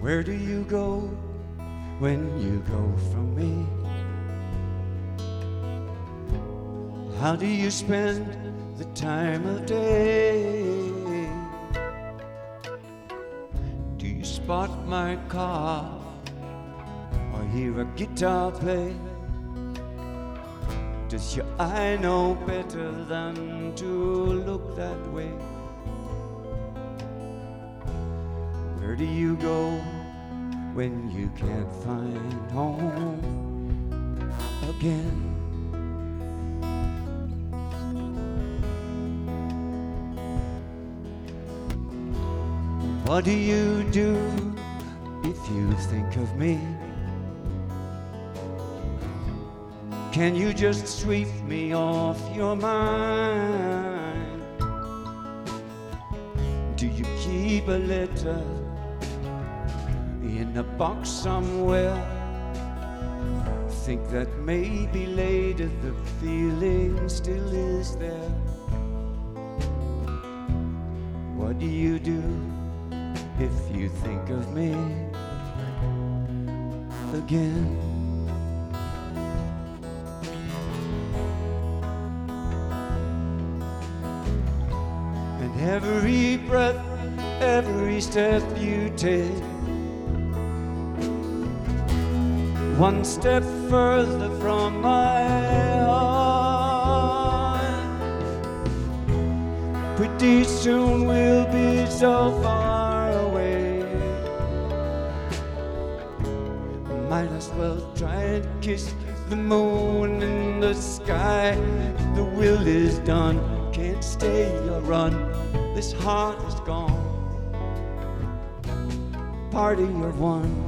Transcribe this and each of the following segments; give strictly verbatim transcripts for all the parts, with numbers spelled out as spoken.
Where do you go when you go from me? How do you spend the time of day? Do you spot my car or hear a guitar play? Does your eye know better than to look that way? Where do you go when you can't find home again? What do you do if you think of me? Can you just sweep me off your mind? Do you keep a letter in a box somewhere? Think that maybe later the feeling still is there. What do you do if you think of me again? And every breath, every step you take, one step further from my heart. Pretty soon we'll be so far away, might as well try and kiss the moon in the sky. The will is done, can't stay or run, this heart is gone. Party of one.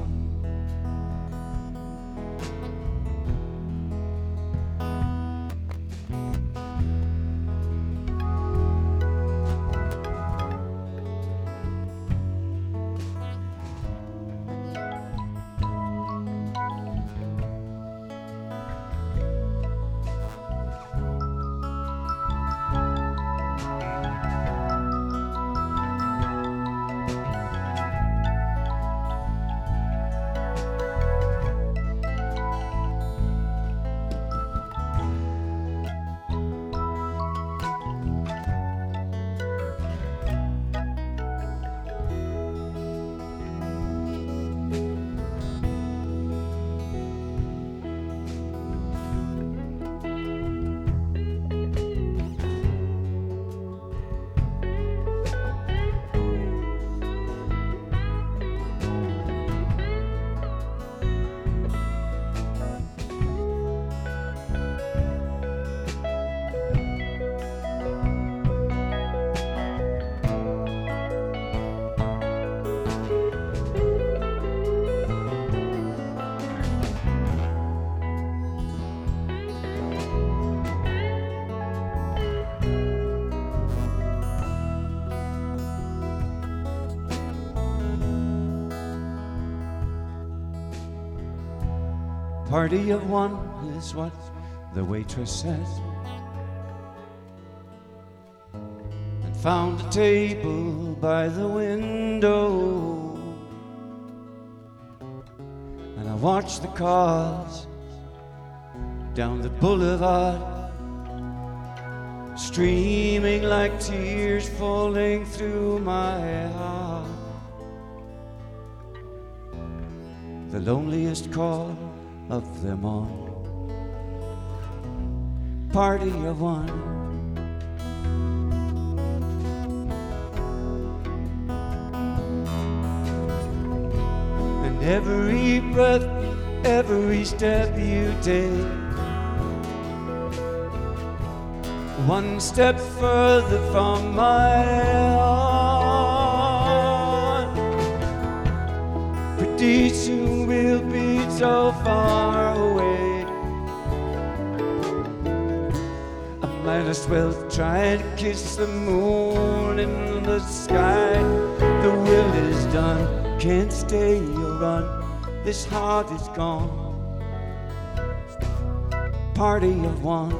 Party of one is what the waitress said, and found a table by the window. And I watched the cars down the boulevard, streaming like tears falling through my heart. The loneliest call of them all, party of one. And every breath, every step you take, one step further from my heart. Pretty soon we'll be so far away, I might as well try and kiss the moon in the sky. The will is done, can't stay or run, this heart is gone. Party of one.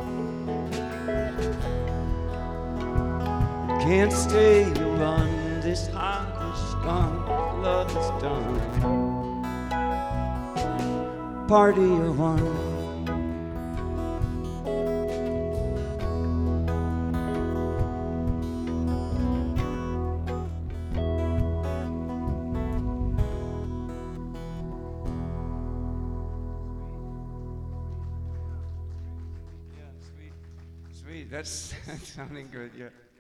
Can't stay or run, this heart is gone, love is done. Party of one. Sweet, that's, that's sounding good, yeah.